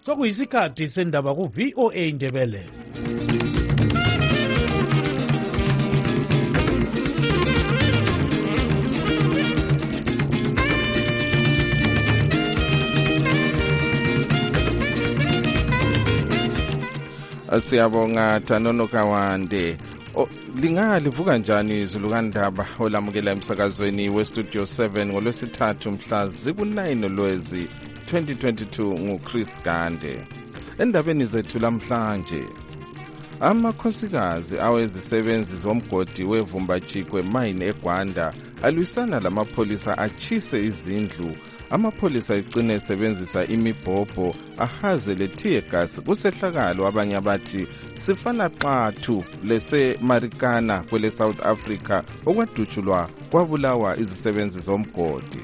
sokuyisikhathi sendaba ku-VOA Indebele. Siyabonga Thanono Kawande. Lingalivuka njani izulukandaba olamukela emsakazweni westudio 7 ngolwesithathu mhla ziku-9 Lwezi 2022 nguChris Gande. Endabeni zethu lamhlanje, amakhosikazi awezisebenzi zomgodi weVumbachikwe mine eGwanda alwisana lamapholisa achise izindlu. Amapholisa egcina esebenzisa imibhobho ahaze le-tear gas kusehlakalo abanye abathi sifana xathu lese-Marikana kwele South Africa okwadutshulwa kwabulawa izisebenzi zomgodi.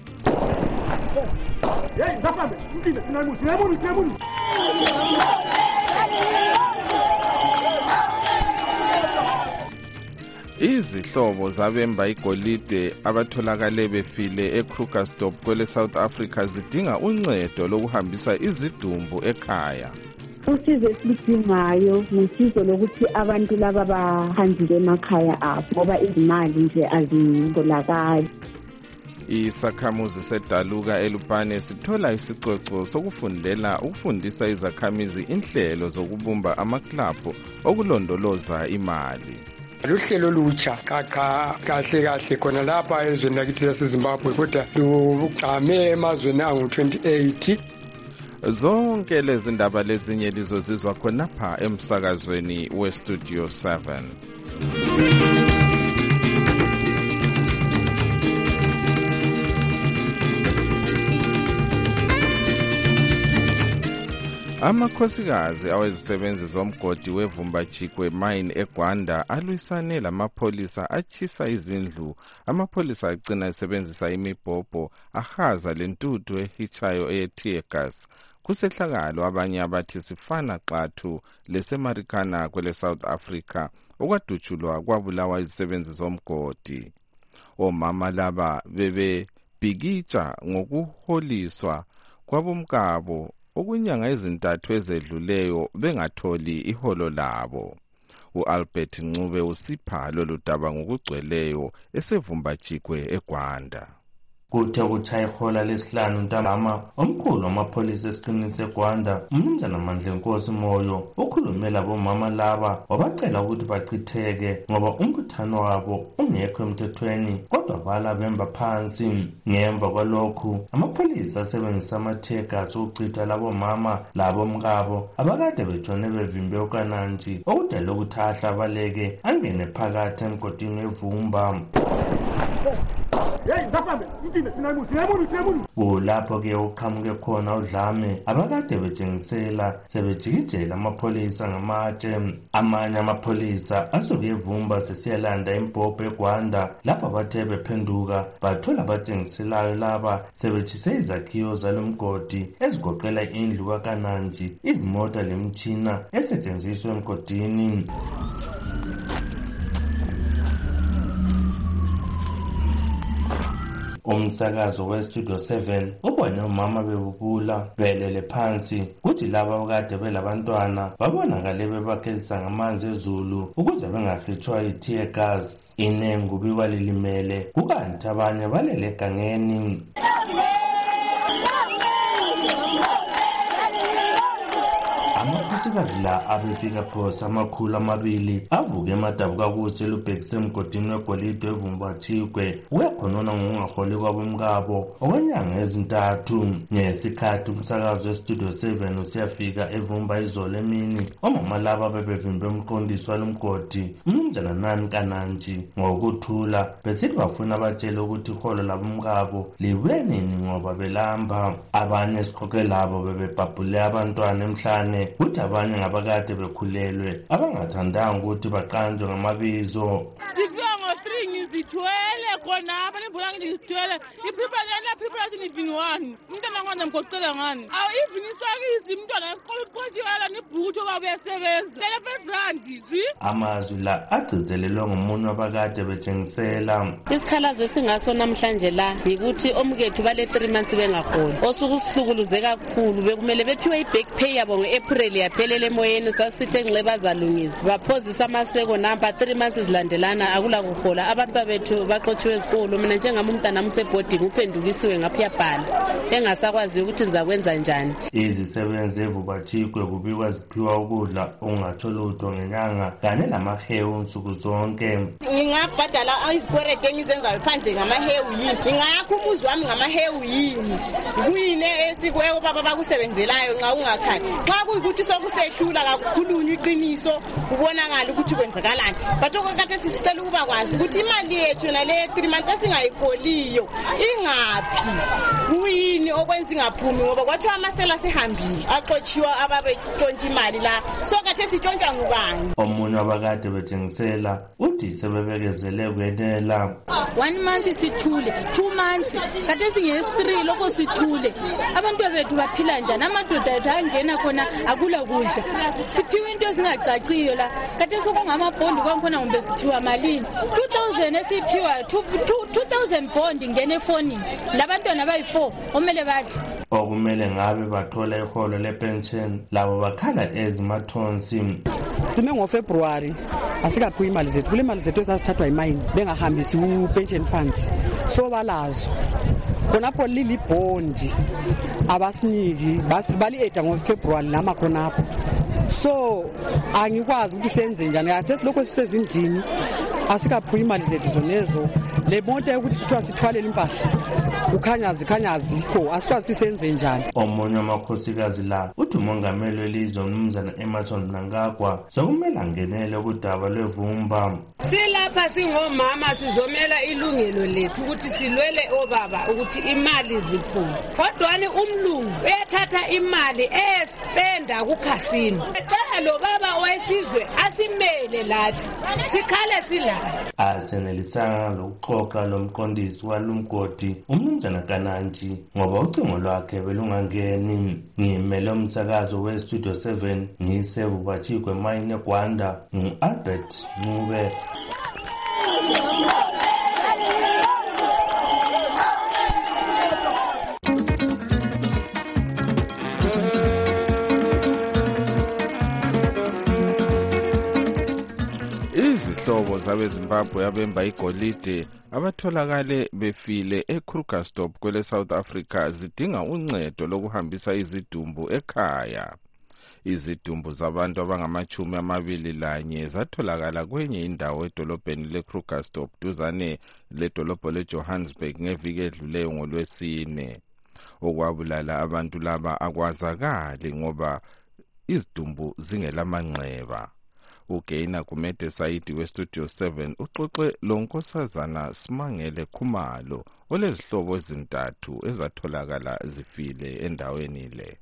Izihlobo zabemba igolide abatholakale befile eKrugersdorp kwele South Africa zidinga uncedo lokuhambisa izidumbu ekhaya. Usizo esilidingayo usizo lokuthi abantu laba bahanjile emakhaya abo ngoba izimali nje azitholakali. Isakhamuzi seDaluka eLupane sithola isicoco ukufundisa izakhamizi inhlelo zokubumba amaklabhu okulondoloza imali. Luhlelo lutsha kahle khona lapha ezweni lakithi laseZimbabwe kodwa lugqame emazweni angu-28. Zonke lezi ndaba lezinye lizozizwa khonapha emsakazweni westudio 7. Amakhosikazi awezisebenzi zomgodi weVumbachikwe mine eGwanda alwisane lamapholisa achisa izindlu. Amapholisa agcina esebenzisa imibhobho ahaza lentuthu ehichayo eye-tear gas. Kusehlakalo abanye abathi sifana xathu lese-Marikana kwele South Africa okwadutshulwa kwabulawa izisebenzi zomgodi. Omama laba bebebhikitsha ngokuholiswa kwabomkabo okunyanga ezintathu ezedluleyo bengatholi iholo labo. U-Albert Ncube usipha lolu daba ngokugcweleyo eseVumbachikwe eGwanda. Kuthe kuthaya ihola lesihlanu ntambama omkhulu wamapholisa esiqinini seGwanda umnumzana Mandlenkosi Moyo ukhulumela bomama laba wabacela ukuthi bachitheke ngoba umbuthano wabo ungekho emthethweni kodwa bala bemba phansi. Ngemva kwalokhu amapholisa asebenzisa ama-tear gas ukuchitha labo mama labo mkabo abakade betshone bevimbe ukananji okudala ukuthi ahlabaleke angene phakathi emgodini wevumba. Kulapho-ke uqhamuke khona udlame abakade betshengisela sebejikijela amapholisa ngamatshe. Amanye amapholisa asuke evumba sesiyalanda imbhobho eGwanda lapho bathe bephenduka bathola abatshengiselayo laba sebetshise izakhiwo zalomgodi ezigoqela indlu kakananji, izimota lemtshina esetshenziswa emgodini. Umsakazo westudio 7 ubone umama bebubula belele phansi kuthi laba abakade belabantwana babonakale bebakhelisa ngamanzi ezulu ukuze bengahitshwa i-tear gas. Inengu bikwalilimele kukanti abanye balele egangeni. Amakhosikazi la abefika phosa amakhulu amabili avuke emadabuka kuthi elubhekise emgodini wegolide weVumbachikwe uyakhonona ngokungaholi kwabomkabo okwenyanga ezintathu. Ngesikhathi umsakazo westudio 7 usiyafika evumba izolo emini omama laba bebevimbe umqondisi walomgodi umnumzana Nani Kananji ngokuthula besithi bafuna abatshele ukuthi iholo labomkabo libuye nini ngoba belamba. Abanye esiqoqe labo bebebhabhule abantwana emhlane kuthi abanye ngabakade bekhulelwe abangathandanga ukuthi baqanjwe ngamabizo. Sifika ngo-3 ukuthi ngizithwele khonapha nebhola ngizithwele i-preparation even one umntwana kwanza mgoqela ngani awu even iswakisi umntwana esikolo uqotshiwela nebhuku thoba uyasebenza lele first zi amazwi la agcizelelwe ngomunye wabakade betshengisela isikhalazo esingaso namhlanje la yikuthi omkethu bale 3 months bengaholi osuku sihlukuluze kakhulu bekumele bephiwe i-back pay yabo nge-April yaphelele emoyeni sasithe nxe bazalungisa baphozisa amaseko namba 3 months zilandelana akula kuhola abantu bethu baqotshiwe esikolo mina njengami umntana umsebhoding uphendukisiwe ngapha bhala engasakwazi ukuthi nizakwenza njani izisebenzi eVubatshikwe kubikwa ziphiwa ukudla ongatholutho ngenyanga kanye namahewu nsuku zonke ngingabhadala izikwerede engizenzayo phandle ngamahewu yini ngingakho umuzi wami ngamahewu yini kuyini esikweko baba bakusebenzelayo nxa ungakhaya xa kuyikuthi sokusehlula kakhulunywa iqiniso ubonakala ukuthi kwenzakalani but okukade sisicela ukuba kwazi ukuthi imali yethu nale 3 months esingayiholiyo ingaphi kuyini okwenza ingaphumi ngoba kwathiwa amasela sihambile aqotshiwa ababetshontsha imali la so kade sitshontsha ngubani omunye wabakade bethengisela uthi sebebekezele kwenela 1 month sithule 2 months kade singe-3 lokho sithule abantu bethu baphila njani amadoda ethu angena khona akula kudla siphiwe into ezingacaciyo la kade sokungamabhondi kwakhona ngombe siphiwa malini 2000 esiphiwa 2000 bond ngene efonini labantwana bayi4 omele badle okumele ngabe bathola iholo lepension labo bakhala ezimathonsi sime ngoFebruary asikaphiwa imali zethu kule mali zethu esasithathwa imayini bengahambisi ku-pension fund so balazo khonapho lilibhondi abasiniki bali-eda ngoFebruary nama khonapho so angikwazi ukuthi senze njani kade silokho sisezindlini asikaphiwa imali zethu zonezo le moto yokuthi kuthiwa sithwalele impahla ukhanyazi kho asikwazi ukuthi senze njani omunye wamakhosikazi la uthi umongameli welizwe umnumzana Emerson Mnangagwa sokumele angenele kudaba lwevumba silapha singomama sizomela ilungelo lethu ukuthi silwele obaba ukuthi imali ziphume kodwani umlungu uyathatha imali espenda kukhasini ecelo baba wesizwe asimele lathi sikhale sila asenelisanga lokuxoxa lomqondisi walumgodi umnumzana Kananji ngoba ucingo lwakhe belungangeni ngimele umsakazo weStudio 7 ngiseVubatshikwe Mine eGwanda ngu-Albert Ncube izihlobo zabeZimbabwe abemba igolide abatholakale befile eKrugersdorp kwele South Africa zidinga uncedo lokuhambisa izidumbu ekhaya. Izidumbu zabantu abangama21 zatholakala kwenye indawo edolobheni leKrugersdorp duzane ledolobho leJohannesburg ngeviki edluleyo ngoLwesine. Okwabulala abantu laba akwazakali ngoba izidumbu zingelamanxeba. Ugaina Kumede Saidi weStudio 7 uxoxe lonkosazana Simangele Khumalo olezihlobo ezintathu ezatholakala zifile endaweni le.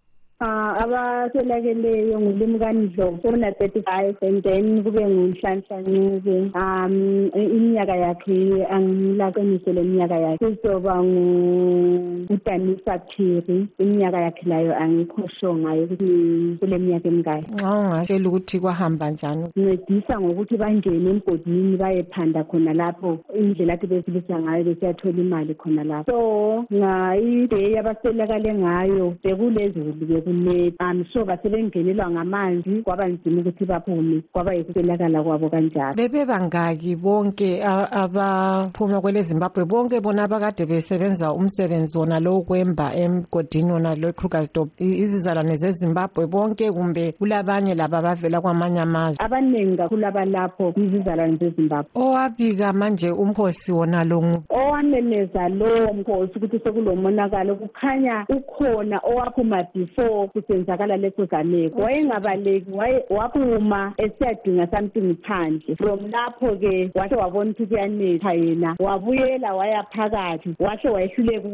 Abatholakeleyo nguLimkandlovu ona 35 and then kube nguNhlanhla Ncube iminyaka yakhe angilaqinise leminyaka yakhe kuzoba nguDanisa Phiri iminyaka yakhe layo angikho sure ngayo ukuthi kule minyaka emingaki. Ungatshela ukuthi kwahamba njani? Ncedisa ngokuthi bangene emgodini bayephanda khona lapho indlela akhe besilisa ngayo besiyathola imali khona lapho. So ngayiday abaselakale ngayo bekulezulu so basebengenelwa ngamanzi kwaba nzima ukuthi baphume kwaba yikuswelakala kwabo kanjalo. Bebe bangaki bonke abaphuma kwele Zimbabwe bonke bona abakade besebenza umsebenzi wona lo kwemba emgodini wona lo Krugersdorp izizalwane zeZimbabwe bonke kumbe kulabanye laba bavela kwamanye amazwe? Abaningi kakhulu abalapho izizalwane zeZimbabwe. Owabika manje umkhosi wona lo owamemeza lo mkhosi ukuthi sekulomonakalo kukhanya ukhona owaphuma before kusenzakala leso gameko wayengabaleki waphuma esiyadinga something phandle from lapho ke wahle wabona ukuthi kuyanetha yena wabuyela waya phakathi wahle wayehluleka ukuthi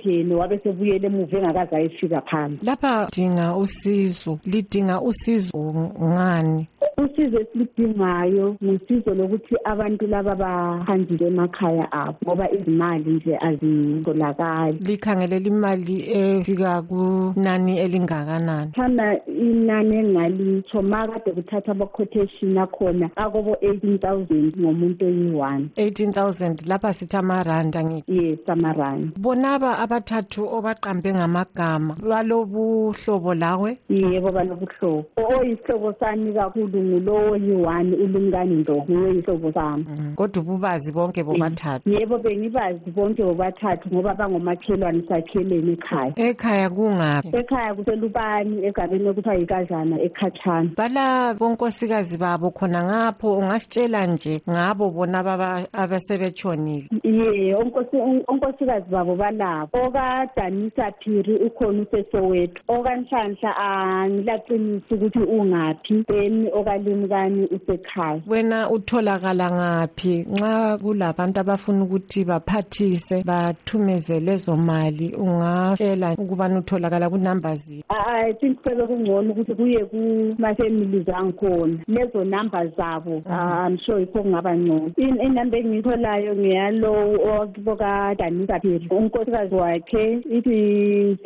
engene wabe sebuyele emuva engakaze ayefika phansi. Lapha lidinga usizo ngani? Usizo esilidingayo ngusizo lokuthi abantu laba bahanjile emakhaya abo ngoba izimali nje azitholakali. Likhangelela imali efika kunani elingakanani? Thana inani engalitsho makade kuthatha ama-quotation akhona akobo 18,000 ngomuntu oyi-1. 18,000 lapha sithi amaranda ngithi. Yes, amaranda. Bonaba abathathu obaqambe ngamagama balobuhlobo lawe? Yebo balobuhlobo. Oyisihlobo sami kakhulu ngulo oyi-1 uLumkani Ndlovu uyisihlobo sami. Kodwa ububazi bonke bobathathu? Yebo bengibazi bonke bobathathu ngoba bangomakhelwane sakhelene ekhaya. Ekhaya kungaphi? Ekhaya kuselubani egabeni okuthiwa yiKazana eKhatshana. Bala bonkosikazi babo khona ngapho ungasitshela nje ngabo bona abasebetshonile? Ye onkosikazi babo balabo. OkaDanisa Phiri ukhona useSoweto. OkaNhlanhla angilaqinisa ukuthi ungaphi. Then okaLumkani usekhaya. Wena utholakala ngaphi nxa kulabantu abafuna ukuthi baphathise bathumeze lezo mali ungatshela ukubana utholakala ku-numbers? I think sekungcono ukuthi kuye kuma-families angikhona lezo numbers zabo. I'm sure yikho kungaba ngcono. Inamba engiyitholayo ngiyalo okaDanisa Phiri. Unkosikazi wakhe ithi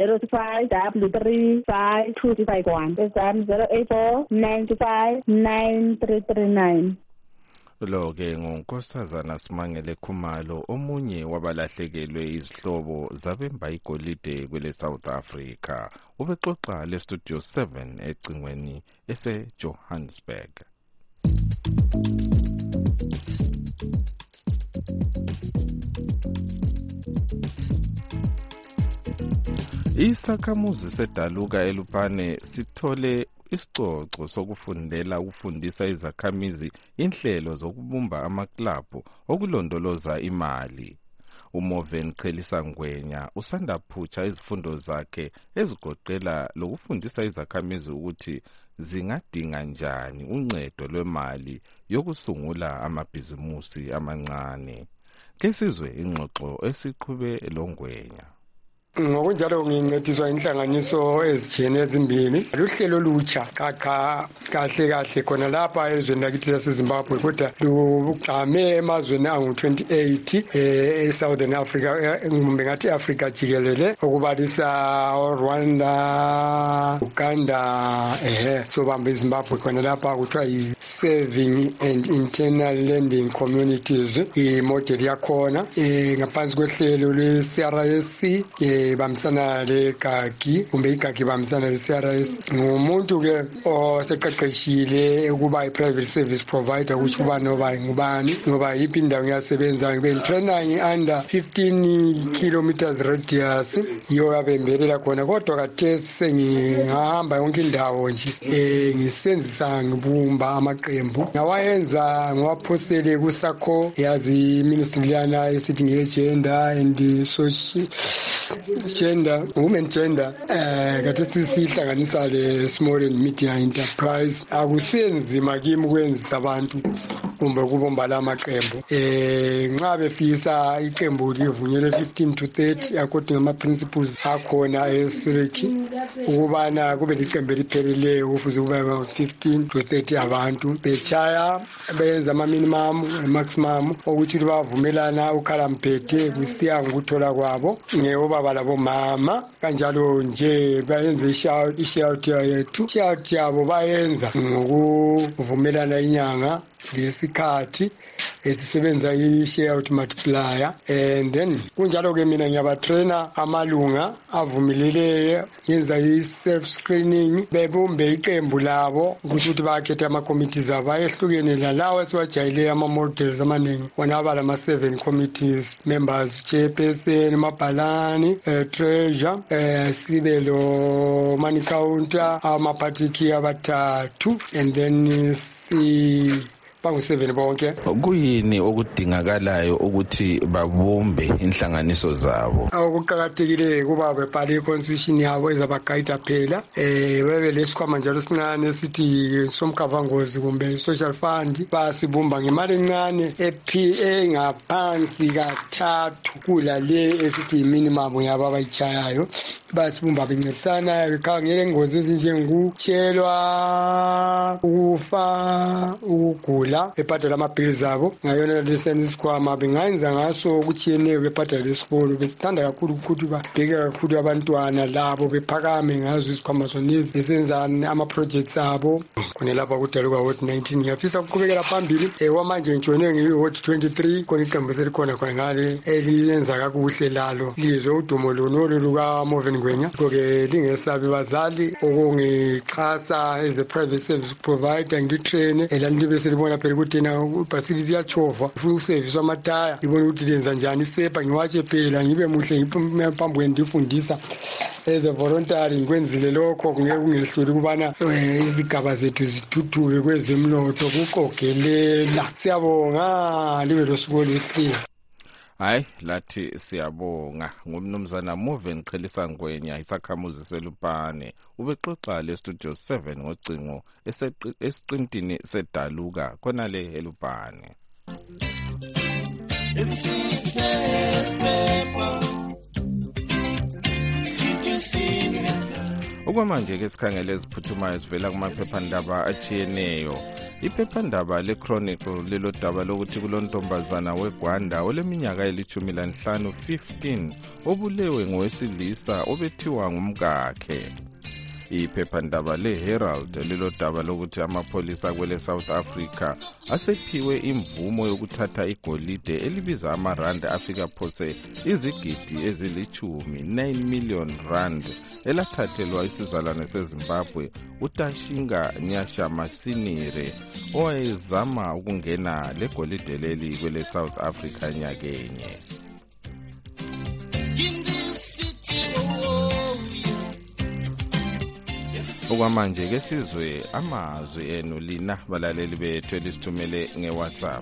05335251. Ezami 084959339. Lo-ke ngunkosazana Simangele Khumalo, omunye wabalahlekelwe izihlobo zabemba igolide kwele South Africa. Ubexoxa le Studio 7 ecingweni ese-Johannesburg. Isakhamuzi seDaluka eLupane sithole isicoco ukufundisa izakhamizi inhlelo zokubumba amaklabhu okulondoloza imali. uMoven Qhelisa Ngwenya usanda phutsha izifundo zakhe ezigoqela lokufundisa izakhamizi ukuthi zingadinga njani uncedo lwemali yokusungula amabhizimusi amancane. Kesizwe ingxoxo esiqhube loNgwenya. Ngokunjalo ngincediswa inhlanganiso ezijene ezimbili. Luhlelo olutsha kahle khona lapha ezweni lakithi laseZimbabwe kodwa lugxame emazweni angu-28 eSouthern Africa kumbe ngathi Africa jikelele okubalisa Rwanda, Uganda, sobamba iZimbabwe khona lapha kuthiwa yi-Saving and Internal Lending Communities imodeli yakhona ngaphansi kwehlelo lwe-CRS bamsana leGagi kumbe iGagi bamsana le-CRS. Ngumuntu ke oseqeqeshile ukuba i-private service provider kusho kuba ngubani ngoba yiphi indawo ngiyasebenza ngibengitraina under 15 kilometers radius yiyo yabembelela khona kodwa khathesi sengihamba yonke indawo nje ngisenzisa ngibumba amaqembu ngawayenza ngiwaphosele kusakho yazi ministry lana esithi nge-gender and social women gender khathesi sihlanganisa le small and medium enterprise. Akusenzima kimi ukwenzisa abantu kumbe ukubomba lamaqembu nxa befisa iqembu livunyelwe 15 to 30 according ama-principles akhona esiriki ukubana kube liqembu elipheleleyo kufuze kube 15 to 30 abantu betshaya benza ama-minimum ne-maximum ukuthi bavumelana ukhalamphethe kusiya ngokuthola kwabo ngeobaba labomama kanjalo nje bayenze i-shout yethu. I-shout yabo bayenza ngokuvumelana inyanga lesikhathi esisebenza i-shareout multiplier and then kunjalo ke mina ngiyabatraina amalunga avumeleleyo yenza i-self screening bebumbe iqembu labo ukuthi bakhethe ama-committees abo ayehlukene lalawo esiwajayele ama-models amaningi wona aba lama-7 committees members, chairperson, mabhalani, treasure, sibe lo money counter, amaphathiki abathathu and then bangu-7 bonke. Kuyini okudingakalayo ukuthi babumbe inhlanganiso zabo? Okuqakathekile kuba bebhale i-constitution yabo ezabagayida phela, bebe lesikhwama njalo sincane sithi somkhavangozi kumbe social fund, basibumba ngemali encane engaphansi kathathu kula le esithi minimum yabo abayichayayo. Basibumba bencedisana bekhangela ingozi ezinjengokutshelwa, ukufa, ukugula, bebhadala amabhili abo. Ngayona leseni isikhwama bengayenza ngaso okutshiyeneyo bebhadala lesikolo. Besithanda kakhulu ukuthi babheke kakhulu abantwana labo bephakame ngazo isikhwama zonezi besenza ama-projects abo khona lapha kudaluka ward 19. Ngiyafisa ukuqhubekela phambili kwamanje ngitshone ngiyi-ward 23 khona iqembu selikhona khona ngale eliyenza kakuhle lalo lizwe udumo lunolu lukaMoven Ngwenya. Ngoke lingesabi bazali okungixhasa as a private service provider ngitrain elani libe selibona phela ukuthi na ibhasili liyachova ufuna uservice wamataya libona ukuthi lenza njani isepa ngiwatshe phela ngibe muhle ngiphambi ndifundisa as a voluntary. Ngikwenzile lokho ngeke kungehluli kubana izigaba zethu zithuthuke kwezemnotho kuqogelela. Siyabonga libe losuku oluhle. Hayi lathi siyabonga. Ngumnumzana Moven Qhelisa Ngwenya isakhamuzi seLupane ubexoxa le studio 7 ngocingo esiqintini sedaluka khona le eLupane. Okwamanje ke sikhangele eziphuthumayo sivela kumaphephandaba achiyeneyo. Iphephandaba leChronicle lelodaba lokuthi kulontombazana weGwanda oleminyaka eli-15 15 obulewe ngowesilisa obethiwa ngumkakhe. Iphephandaba leHerald lelodaba lokuthi amapholisa kwele South Africa asephiwe imvumo yokuthatha igolide elibiza amarandi afika phose izigidi ezili-10 9 million rand elathathelwa isizalwane seZimbabwe uTashinga Nyasha Masinire owayezama ukungena legolide leli kwele South Africa nyakenye. Okwamanje ke sizwe amazwi enu lina balaleli bethu elisithumele ngeWhatsApp.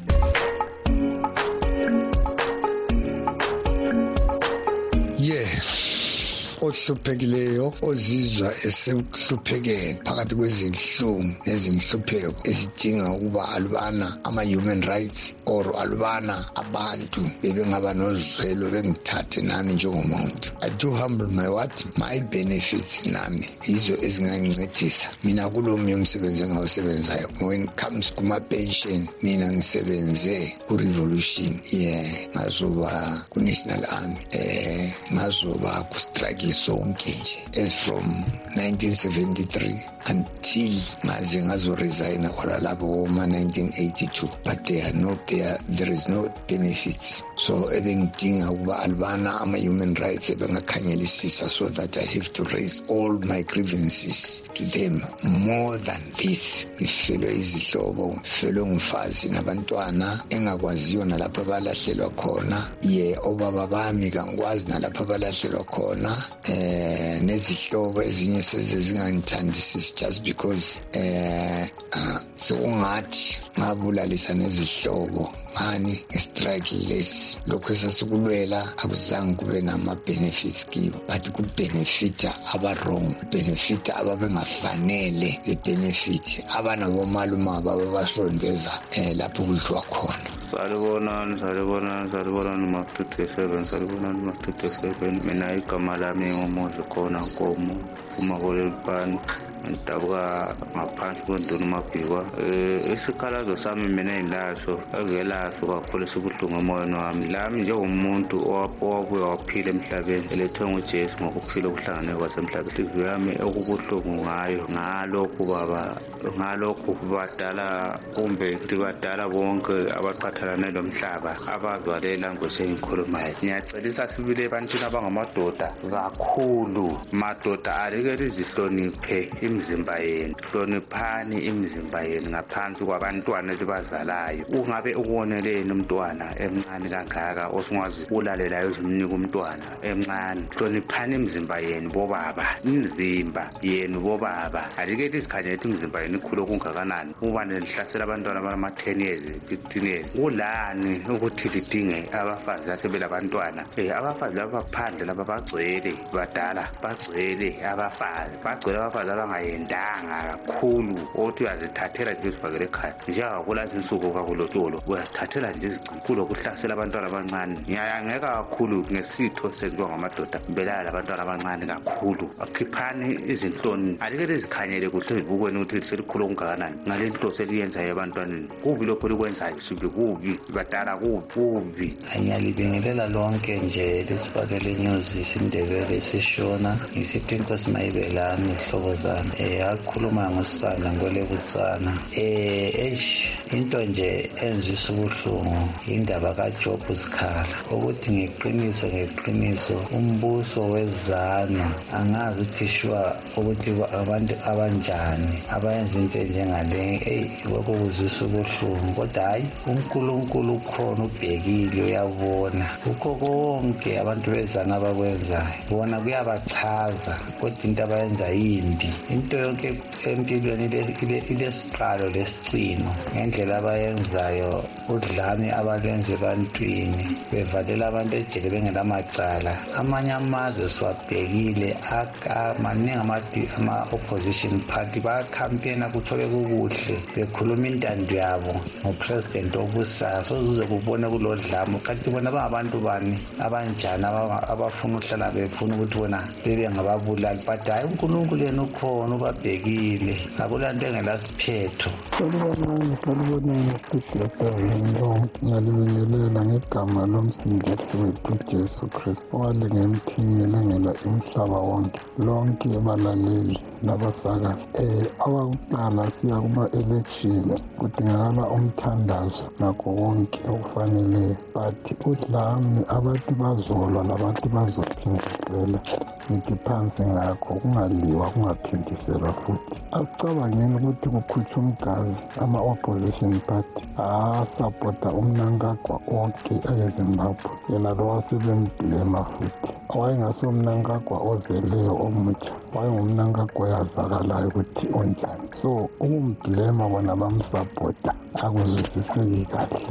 Ohluphekileyo ozizwa esehluphekene phakathi kwezinhlungu nezinhlupheko ezidinga ukuba alubana ama-human rights or alubana abantu bebengaba nozwelo bengithathe nami njengomuntu. I do humble my benefits nami yizo ezingangincedisa mina kulomunye umsebenzi engawusebenzayo. When it comes kuma-pension mina ngisebenze ku-revolution ngazoba ku-National Army ngazoba ku-strike sonke nje as from 1973 until ngaze ngazoresigna khona lapho ngoma 1982, but there is no benefits. So ebengidinga ukuba alibana ama-human rights ebengakhanyelisisa so that I have to raise all my grievances to them. More than this, ngifelwe izihlobo, ngifelwe ngumfazi nabantwana engakwaziyo nalapho balahlelwa khona. Obaba bami kangikwazi nalapho balahlelwa khona. Nezihlobo ezinye sezingangithandisisi just because sekungathi ngabulalisa nezihlobo ngani ngestrike lesi. Lokho esasikulwela akuzange kube nama-benefits kibo, but kubenefita aba-wrong, benefita ababengafanele bebenefit abanabomalume ababasondeza lapho kudliwa khona. Salibonani ma-237 mina igama lami ngoMozi khona Nkomo umakolelupani ngidabuka ngaphansi kwenduna uMabhikwa. Isikhalazo sami mina engilaso engelaso kakhulu esibuhlungu emoyeni wami lami njengomuntu owabuye waphila emhlabeni elethwe nguJesu ngokuphila okuhlangane kwasemhlabeni. Inhliziyo yami okubuhlungu ngalokhu badala kumbe ukuthi badala bonke abaqhathalane lomhlaba abazwalela ngosengikhulumayo. Ngiyacelisa sibile ebantwini abangamadoda kakhulu. Madoda alike lizihloniphe imizimba yenu, hloniphani imizimba yenu ngaphansi kwabantwana libazalayo. Ungabe ukoneleni umntwana emncane kangaka osungazi ulalelayo uzimnika umntwana emncane. Hloniphani imizimba yenu bobaba, imizimba yenu bobaba. Alike lizikhanyele imizimba yenu ikhulu okungakanani. Ubane lihlasela abantwana abama 10 years 15 years. Kulani ukuthi lidinge abafazi asebelabantwana? Abafazi laba phandle laba bagcwele, badala bagcwele abafazi abangayendanga kakhulu othi uyazithathela nje uzibhakele ekhaya. Njengakulezi insuku kakulotsholo uyathathela nje izicikulo kuhlasela abantwana abancane. Ngiyayangeka kakhulu ngesitho senziwa ngamadoda belala labantwana abancane kakhulu. Akhiphani izinhloni, alike lizikhanyele kuhle ezibukweni ukuthi selikhulu okungakanani ngale nhloso eliyenzayo ebantwaneni. Kubi lokho likwenzayo, sibi kubi, badala kubi. Ngiyalibingelela lonke nje lesibakele news isindebele sishona ngisithi inkosi mayibelani ihlobo zami akhuluma ngosibanda ngole butsana into nje enzisa ubuhlungu indaba kaJob Sikhala ukuthi ngeqiniso umbuso wezano angazi ukuthi shwa ukuthi abantu abanjani abayenza into njengale lokuzisa ubuhlungu. Kodwa hayi uNkulunkulu ukhona ubhekile uyabona ukho konke abantu bezana abakwenzayo, bona kuyabachaza kodwa into abayenza yimbi. Into yonke empilweni ilesiqalo lesicino ngendlela abayenzayo. Udlame abalenze ebantwini bevalela abantu ejele bengelamacala. Amanye amazwe siwabhekile maningi ama-opposition party bayakhampena kuthole kukuhle bekhuluma intando yabo ngopresident obusayo. Sozuze kubona kulodlamo kanti bona bangabantu bani abanjani abafuna ukuhlala befuna ukuthi bona bebe ngababulali. But hayi uNkulunkulu yena ukhona ubabhekile, akulanto engelasiphetho. Salubonani studio 7 ngiyalibingelela ngegama lomsindisi wethu Jesu Kristu owalenge emthini ngela umhlaba wonke lonke abalaleli nabasakazi. Awakuqala siya kuma-election kudingakala umthandazo nakho konke okufaneleyo, but udlame abantu bazolwa labantu bazophindisela. Ngithi phansi ngakho kungaliwa kungaphindiselwa futhi. Asicabangeni ukuthi kukhutshwa umgazi ama-opposition party asapota umnankagwa onke eZimbabwe, yena lo wasebemblema futhi. Wayengasomnankagwa ozeleyo omutsha, wayengumnankagwa yazakalayo ukuthi onjani. So ukumblema bona bamsapota akuzwisiseki kahle.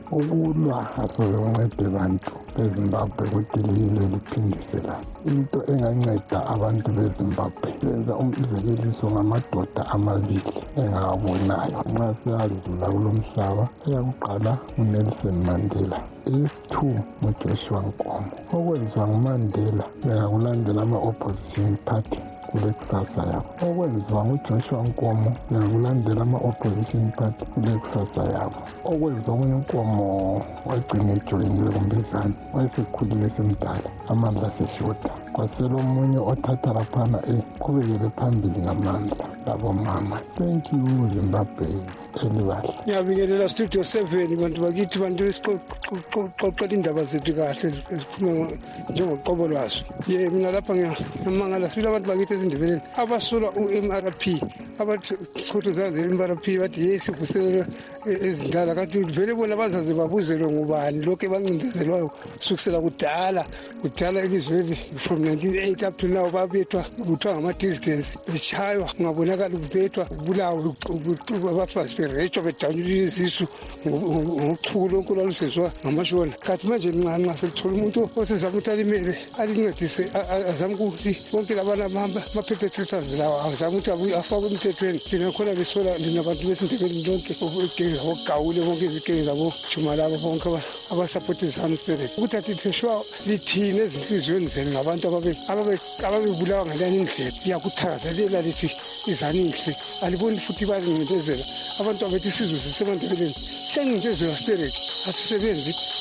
Ukulwa asoze kuncede bantu beZimbabwe ukuthi lile liphindiselana. Into enganceda abantu beZimbabwe benza umzekeliso ngamadoda amabili engawabonayo nxa siyadlula kulo mhlaba. Eyakuqala uNelson Mandela, eyesi-2 nguJoshua Nkomo. Okwenziwa nguMandela bengakulandela ama-opposition party kule kusasa yabo. Okwenziwa nguJoshua Nkomo bengakulandela ama-opposition party kule kusasa yabo. Okwenziwa uNkomo wagcina ejoyinile kumbizana, wayesekhulile semdala amandla seshota. Kwaselo omunye othatha laphana qhubekele phambili ngamandla labo mama. Thank you Zimbabwe elibahle. Ngiyabingelela studio 7 bantu bakithi, bantu esiqoqela indaba zethu kahle esiphuma njengoqobo lwazo. Mina lapha ngiyamangala sibili abantu bakithi ezindebeleni abasula uMRP abathi khuthuza leMRP bathi yesivuselwe ezindala kanti vele bona bazaze babuzelwe ngubani lokho bancindezelwayo kusukela kudala elizweni from 1980 up to now. Babethwa kuthiwa ngama-dissidents beshaywa kungabonakali ubethwa ubulawe abafazi berejwa bedanyulwa izisu ngochuku lonke olwalusezwa ngamashona. Kanti manje nxa selithola umuntu osezama ukuthi alimele alincedise azame ukuthi bonke labana ama-perpetrators lawa azame ukuthi afakwe emthethweni. Thina khona besola linabantu besindebeleni lonke ogawule bonke izigenge zabo jumalaba bonke abasapoti ZANU spirit ukuthi athitheshwa lithini ezinhliziyweni zenu ngabantu ababebulawa ngalani indlela. Liyakuthakazelela lithi izani inhle, aliboni futhi balincindezela abantu abethi isizwe sisemandebeleni siyancindezela spirit. Asisebenzi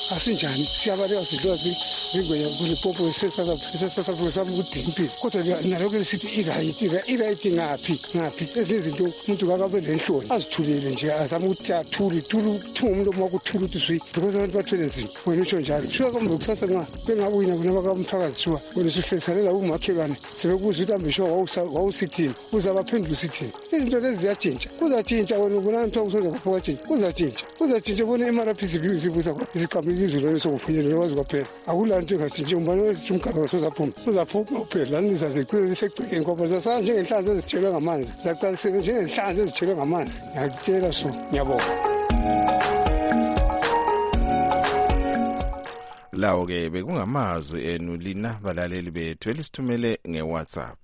asinjani siyabaleka sidlula zingwenya kulipopo South Africa samu kudimpi kodwa nalokho sithi i-right ngaphi ezizinto umuntu kakabe lenhloni azithulele nje azama ukuthi athule umuntu uma kuthula ukuthi because abantu bathwele nzima wena utsho njalo shuka kambe kusasa nxa bengabuyina bona bakamphakathi shuka wena sihlesalela umakhelwane sebekuza ukuthi ambe shuka wawusithini uzabaphendula usithini izinto lezi ziyatshintsha kuzatshintsha wena ubona mthiwa kusoze kwatshintsha kuzatshintsha bona i-MRP zibuza isiqamile izulu lesokuphunyelele wazi kwaphela akulanto engatshintshi umbani wesithi umgaba uzaphuma uphela lani lizazeqile lisegcekeni ngoba zasala njengenhlanzi ezitshelwe ngamanzi zaqalisele njengenhlanzi ezitshelwe ngamanzi ngiyakutshela so ngiyabonga. Lawo-ke bekungamazwi enu lina balaleli bethu elisithumele nge-WhatsApp.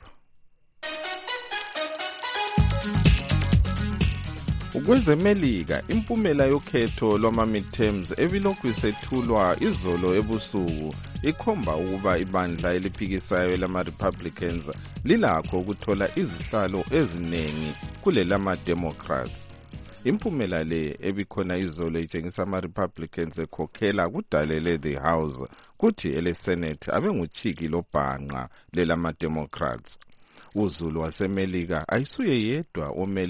Ukwezemelika impumela yokhetho lwama-midterms ebilokhu isethulwa izolo ebusuku ikhomba ukuba ibandla eliphikisayo lama-Republicans lilakho ukuthola izihlalo eziningi kulelama-Democrats. Impumela le ebikhona izolo itshengisa ama-Republicans ekhokhela kudalele the House kuthi ele-Senate abenguchiki lobhanqa lelama-Democrats. uZulu waseMelika ayisuye yedwa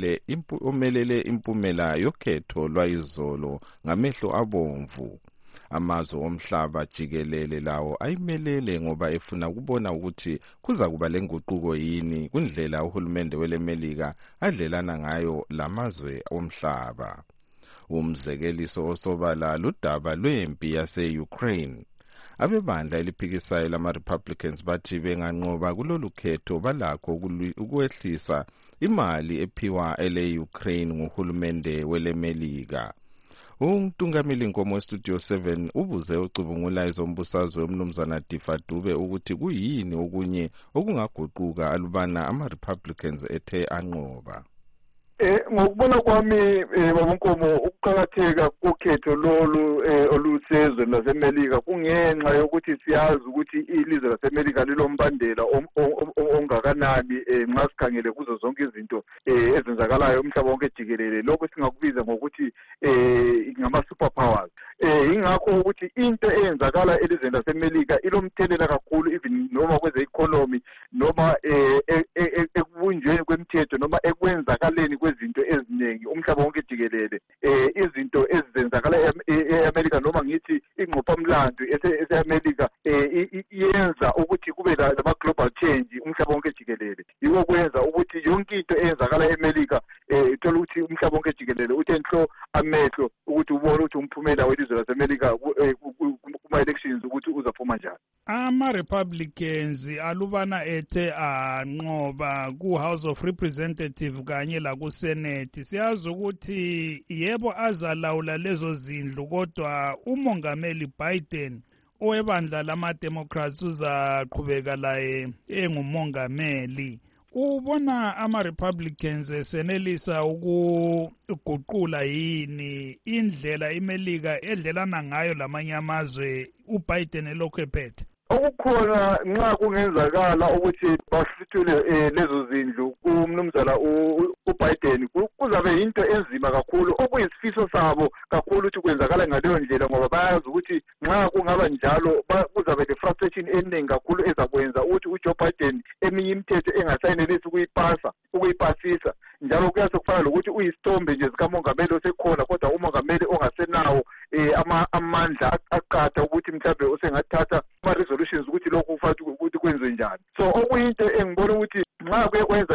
omelele impumela yokhetho lwayizolo ngamehlo abomvu. Amazwe omhlaba jikelele lawo ayimelele ngoba efuna ukubona ukuthi kuza kuba lenguquko yini kundlela uhulumende weleMelika adlelana ngayo lamazwe omhlaba. Umzekeliso osobala ludaba lwempi yase-Ukraine. Abebandla eliphikisayo lama-Republicans bathi benganqoba kulolu khetho balakho ukwehlisa imali ephiwa ele-Ukraine nguhulumende weleMelika. Untungameli Nkomo Studio 7 ubuze ucubungula izombusazwe umnumzana Difa Dube ukuthi kuyini okunye okungaguquka alubana ama-Republicans ethe anqoba. Ngokubona kwami babonkomo ukuqhakatheka kokhetho lolu olusezwe laseMelika kungenxa yokuthi siyazi ukuthi ilizwe laseMelika lilombandela ongakanani nxa sikhangele kuzo zonke izinto ezenzakalayo umhlaba wonke jikelele lokho singakubiza ngokuthi ngama superpowers. Ingakho ukuthi into eyenzakala elizweni laseMelika ilomthelela kakhulu even noma kweze economy noma ekubunjweni kwemthetho noma ekwenzakaleni kwezinto eziningi umhlaba wonke jikelele. Izinto ezenzakala eAmerica noma ngithi ingqophamlando eseAmerica yenza ukuthi kube lama global change umhlaba wonke jikelele. Yiko kwenza ukuthi yonke into eyenzakala eAmerica ithola ukuthi umhlaba wonke jikelele uthe nhlo amehlo ukuthi ubone ukuthi umphumela welizwe laseMelika kuma elections ukuthi uzaphuma njani. Ama-Republicans alubana ethe anqoba ku-House of Representatives kanye la ku-Senate. Siyazi ukuthi yebo azalawula lezo zindlu kodwa umongameli Biden owebandla lama-Democrats uzaqhubeka laye engumongameli. Ubona ama-Republicans senelisa ukuguqula yini indlela iMelika edlelana ngayo lamanye amazwe uBiden elokhu ephethe? Okukhona nxa kungenzakala ukuthi basithule lezo zindlu kumnumzana uBiden kuzabe into enzima kakhulu okuyisifiso sabo kakhulu ukuthi kwenzakala ngaleyo ndlela ngoba bayazi ukuthi nxa kungaba njalo kuzabe le frustration eningi kakhulu ezakwenza ukuthi uJoe Biden eminye imithetho engasayinelisi ukuyipasisa njalo kuyasokufana lokuthi uyistombe nje sikamongameli osekhona kodwa umongameli ongasenawo amandla aqatha ukuthi mhlawumbe usengathatha ama-resolutions ukuthi lokhu kufanele ukuthi kwenziwe njani. So okuyinto engibona ukuthi nxa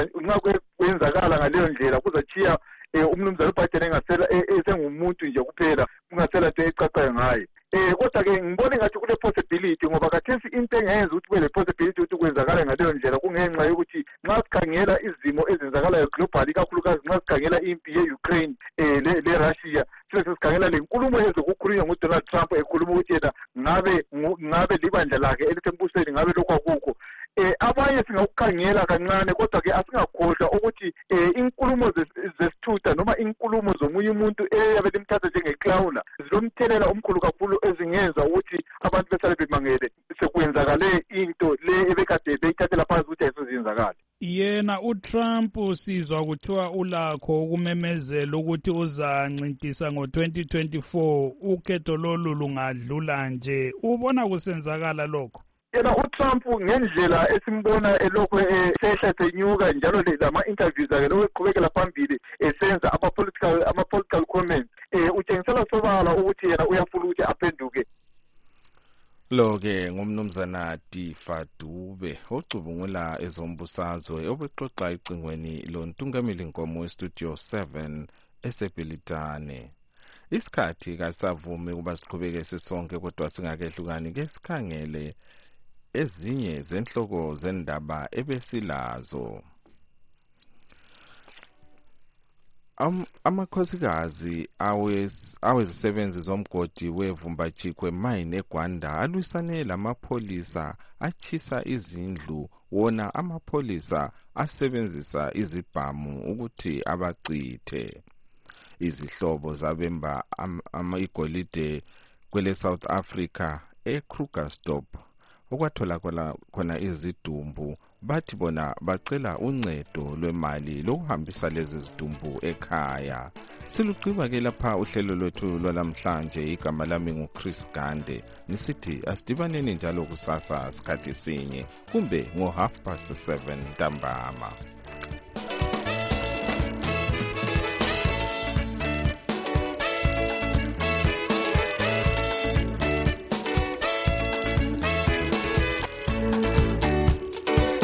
kwenzakala ngaleyo ndlela kuzachiya umnumzana uBiden engasela esengumuntu nje kuphela kungasela into ecacayo ngaye. Kodwa-ke ngibona ngathi kule possibility ngoba kathesi into engenza ukuthi kube le possibility ukuthi kwenzakala ngaleyo ndlela kungenxa yokuthi nxa sikhangela izimo ezenzakalayo globally kakhulukazi nxa sikhangela impi ye-Ukraine le-Russia sikhangela le nkulumo ezokukhulunywa nguDonald Trump ekhuluma ukuthi yena ngabe libandla lakhe elisembusweni ngabe lokhu akukho. Abanye singakukhangela kancane kodwa-ke asingakhohlwa ukuthi inkulumo zesithutha noma inkulumo zomunye umuntu eyabe limthatha njengeklawula zilomthelela omkhulu kakhulu ezingenza ukuthi abantu besale bemangele sekwenzakale into le ebekade beyithathela phansi ukuthi ayisoziyenzakala. Yena uTrump sizwa kuthiwa ulakho ukumemezela ukuthi uzancintisa ngo-2024 ukhetho lolu lungadlula nje. Ubona kusenzakala lokho? Yena uTrump ngendlela esimbona elokho sehla senyuka njalo lama-interviews akhe lokho eqhubekela phambili esenza ama-political comments utshengisela sobala ukuthi yena uyafuna ukuthi aphenduke. Lo-ke ngumnumzana Difadube ocubungula ezombusazwe obexoxa ecingweni lontungameli nkomo westudio 7 eseBilitane. Isikhathi kasavumi ukuba siqhubeke sisonke kodwa singakehlukani ke sikhangele ezinye zenhloko zendaba ebesilazo. Amakhosikazi awezisebenzi zomgodi weVumbachikwe mine eGwanda alwisane lamapholisa achisa izindlu wona amapholisa asebenzisa izibhamu ukuthi abacithe. Izihlobo zabemba igolide kwele South Africa eKrugersdorp okwathola khona izidumbu bathi bona bacela uncedo lwemali lokuhambisa lezi zidumbu ekhaya. Siluqiba ke lapha uhlelo lwethu lwalamhlanje. Igama lami nguChris Gande nisithi asidibaneni njalo kusasa sikhathi sinye kumbe ngo 7:30 ntambama.